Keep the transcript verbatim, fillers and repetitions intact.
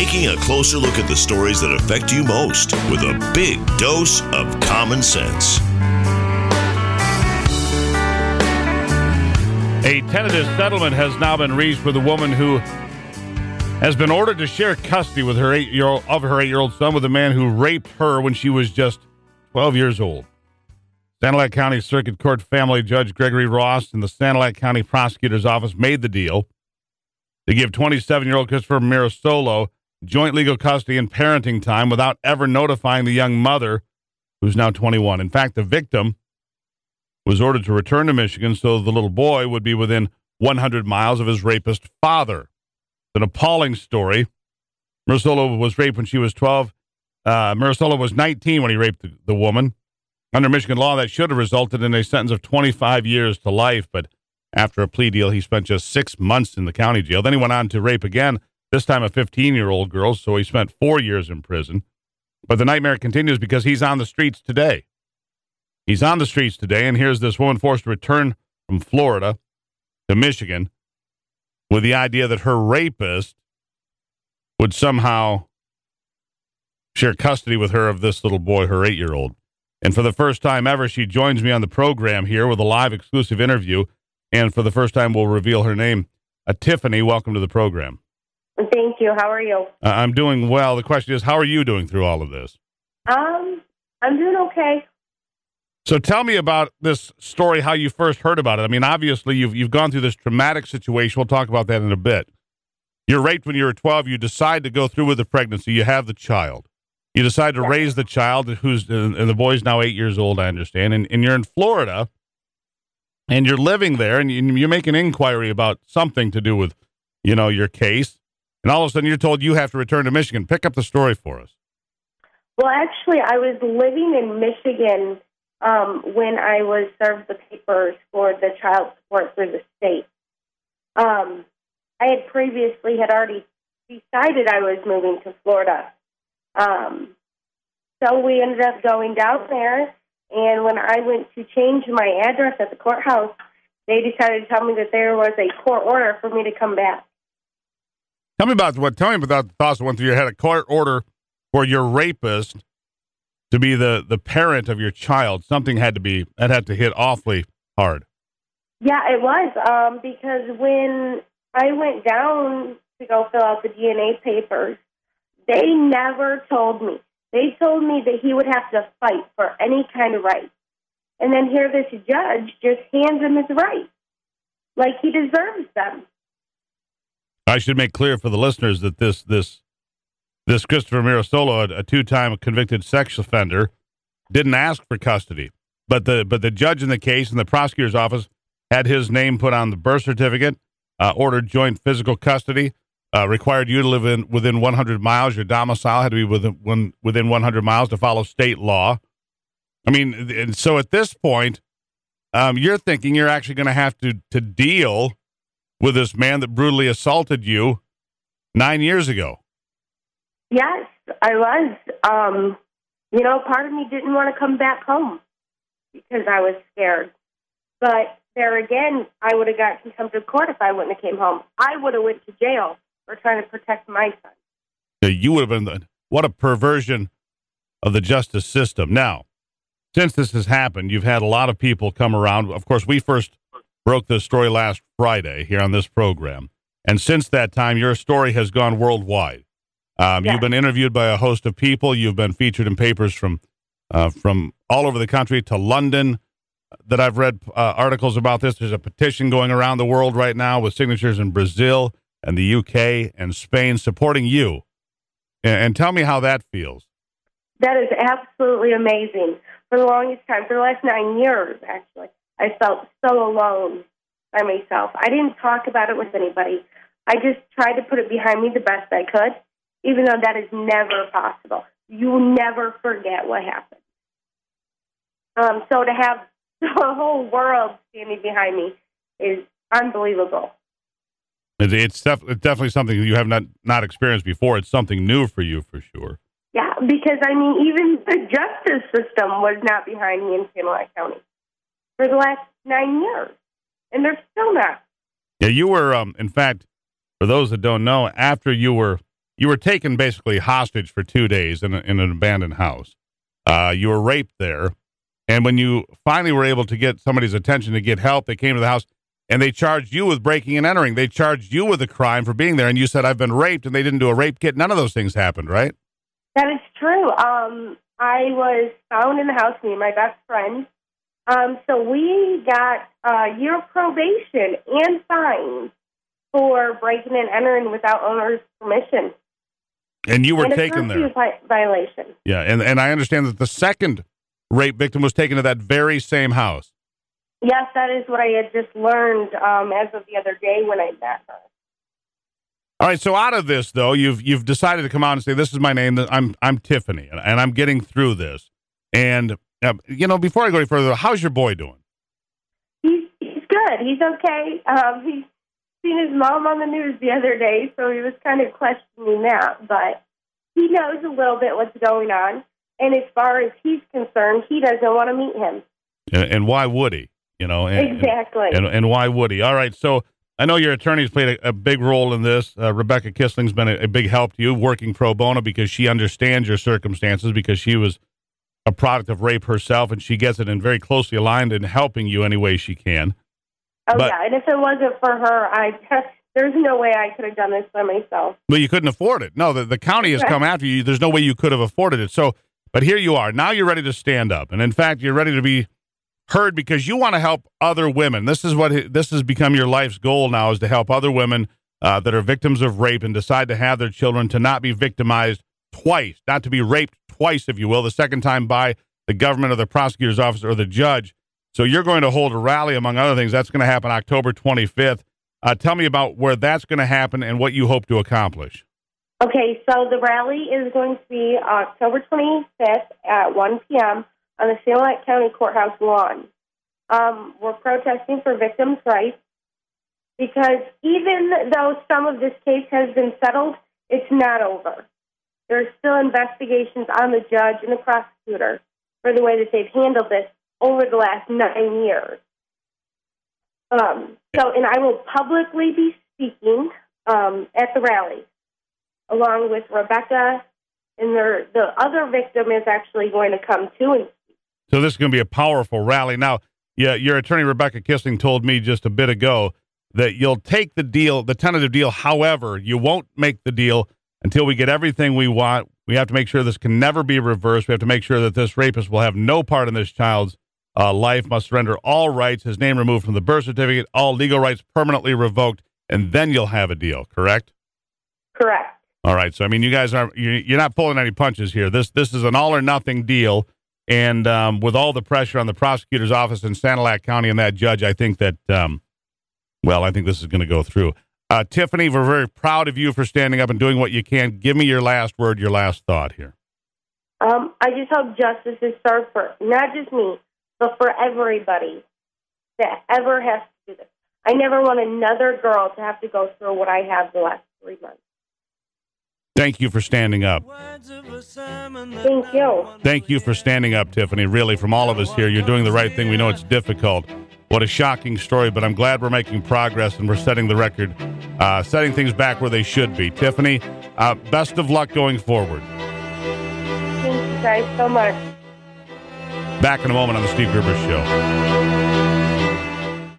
taking a closer look at the stories that affect you most with a big dose of common sense. A tentative settlement has now been reached with a woman who has been ordered to share custody with her eight-year-old of her eight-year-old son with a man who raped her when she was just twelve years old. Sanilac County Circuit Court Family Judge Gregory Ross and the Sanilac County Prosecutor's Office made the deal to give twenty-seven-year-old Christopher Mirasolo joint legal custody and parenting time without ever notifying the young mother, who's now twenty-one. In fact, the victim was ordered to return to Michigan so the little boy would be within one hundred miles of his rapist father. An appalling story. Mirasolo was raped when she was twelve. Uh, Mirasolo was nineteen when he raped the, the woman. Under Michigan law, that should have resulted in a sentence of twenty-five years to life, but after a plea deal, he spent just six months in the county jail. Then he went on to rape again, this time a fifteen-year-old girl, so he spent four years in prison. But the nightmare continues because he's on the streets today. He's on the streets today, and here's this woman forced to return from Florida to Michigan with the idea that her rapist would somehow share custody with her of this little boy, her eight-year-old. And for the first time ever, she joins me on the program here with a live exclusive interview. And for the first time, we'll reveal her name. Uh, Tiffany, welcome to the program. Thank you. How are you? Uh, I'm doing well. The question is, how are you doing through all of this? Um, I'm doing okay. So tell me about this story, how you first heard about it. I mean, obviously, you've you've gone through this traumatic situation. We'll talk about that in a bit. You're raped when you were twelve. You decide to go through with the pregnancy. You have the child. You decide to Yeah. raise the child, who's and the boy's now eight years old, I understand. And, and you're in Florida, and you're living there, and you, you make an inquiry about something to do with, you know, your case. And all of a sudden, you're told you have to return to Michigan. Pick up the story for us. Well, actually, I was living in Michigan um, when I was served the papers for the child support through the state. Um, I had previously had already decided I was moving to Florida. Um, so we ended up going down there, and when I went to change my address at the courthouse, they decided to tell me that there was a court order for me to come back. Tell me about what. Tell me about the thoughts that went through your head. A court order for your rapist to be the, the parent of your child. Something had to be that had to hit awfully hard. Yeah, it was um, because when I went down to go fill out the D N A papers, they never told me. They told me that he would have to fight for any kind of right. And then here this judge just hands him his rights, like he deserves them. I should make clear for the listeners that this this this Christopher Mirasolo, a, a two-time convicted sex offender, didn't ask for custody. But the but the judge in the case and the prosecutor's office had his name put on the birth certificate, uh, ordered joint physical custody, uh, required you to live in within one hundred miles. Your domicile had to be within one, within one hundred miles to follow state law. I mean, and so at this point, um, you're thinking you're actually going to have to to deal with this man that brutally assaulted you nine years ago. Yes, I was. Um, you know, part of me didn't want to come back home because I was scared. But there again, I would have got contempt of court if I wouldn't have came home. I would have went to jail for trying to protect my son. Yeah, you would have been, the, what a perversion of the justice system. Now, since this has happened, you've had a lot of people come around. Of course, we first broke this story last Friday here on this program. And since that time, your story has gone worldwide. Um, Yeah. You've been interviewed by a host of people. You've been featured in papers from uh, from all over the country to London that I've read uh, articles about this. There's a petition going around the world right now with signatures in Brazil and the U K and Spain supporting you. And, and tell me how that feels. That is absolutely amazing. For the longest time, for the last nine years, actually, I felt so alone by myself. I didn't talk about it with anybody. I just tried to put it behind me the best I could, even though that is never possible. You will never forget what happened. Um, so to have the whole world standing behind me is unbelievable. It, it's, def- it's definitely something you have not, not experienced before. It's something new for you, for sure. Yeah, because, I mean, even the justice system was not behind me in Sanilac County for the last nine years, and they're still not. Yeah, you were, um, in fact, for those that don't know, after you were you were taken basically hostage for two days in, a, in an abandoned house. Uh, you were raped there. And when you finally were able to get somebody's attention to get help, they came to the house and they charged you with breaking and entering. They charged you with a crime for being there. And you said, I've been raped, and they didn't do a rape kit. None of those things happened, right? That is true. Um, I was found in the house, me and my best friend. Um, so we got a year of probation and fines for breaking and entering without owner's permission. And you were and taken there. A curfew violation. Yeah, and, and I understand that the second rape victim was taken to that very same house. Yes, that is what I had just learned um, as of the other day when I met her. All right, so out of this, though, you've you've decided to come out and say, this is my name, I'm I'm Tiffany, and, and I'm getting through this. And, uh, you know, before I go any further, how's your boy doing? He's, he's good. He's okay. Um, he's seen his mom on the news the other day, so he was kind of questioning that. But he knows a little bit what's going on. And as far as he's concerned, he doesn't want to meet him. And, and why would he? You know, and, exactly. And, and why would he? All right. So I know your attorney's played a, a big role in this. Uh, Rebecca Kissling's been a, a big help to you, working pro bono, because she understands your circumstances, because she was a product of rape herself, and she gets it and very closely aligned in helping you any way she can. Oh, but, yeah. And if it wasn't for her, I there's no way I could have done this by myself. But you couldn't afford it. No, the, the county has come after you. There's no way you could have afforded it. So, but here you are. Now you're ready to stand up. And in fact, you're ready to be heard because you want to help other women. This is what this has become your life's goal now, is to help other women uh, that are victims of rape and decide to have their children to not be victimized twice, not to be raped twice, if you will, the second time by the government or the prosecutor's office or the judge. So you're going to hold a rally, among other things. That's going to happen October twenty-fifth. Uh, tell me about where that's going to happen and what you hope to accomplish. Okay, so the rally is going to be October twenty-fifth at one p.m. on the Sanilac County Courthouse lawn. Um, we're protesting for victims' rights because even though some of this case has been settled, it's not over. There's still investigations on the judge and the prosecutor for the way that they've handled this over the last nine years. Um, so, and I will publicly be speaking um, at the rally, along with Rebecca, and their, the other victim is actually going to come too. And so this is going to be a powerful rally. Now, yeah, your attorney, Rebecca Kissling, told me just a bit ago that you'll take the deal, the tentative deal. However, you won't make the deal until we get everything we want. We have to make sure this can never be reversed. We have to make sure that this rapist will have no part in this child's uh, life, must surrender all rights, his name removed from the birth certificate, all legal rights permanently revoked, and then you'll have a deal, correct? Correct. All right. So, I mean, you guys are, you're not pulling any punches here. This this is an all or nothing deal. And um, with all the pressure on the prosecutor's office in Sanilac County and that judge, I think that, um, well, I think this is going to go through. Uh, Tiffany, we're very proud of you for standing up and doing what you can. Give me your last word, your last thought here. Um, I just hope justice is served for not just me, but for everybody that ever has to do this. I never want another girl to have to go through what I have the last three months. Thank you for standing up. Thank you. Thank you for standing up, Tiffany. Really, from all of us here, you're doing the right thing. We know it's difficult. What a shocking story, but I'm glad we're making progress and we're setting the record, uh, setting things back where they should be. Tiffany, uh, best of luck going forward. Thank you guys so much. Back in a moment on the Steve Gruber Show.